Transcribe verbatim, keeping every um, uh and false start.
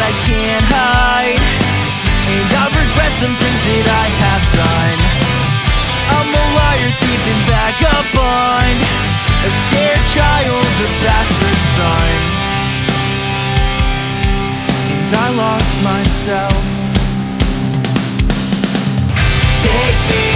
I can't hide, and I regret some things that I have done. I'm a liar, thief, and vagabond, a scared child, a bastard son, and I lost myself. Take me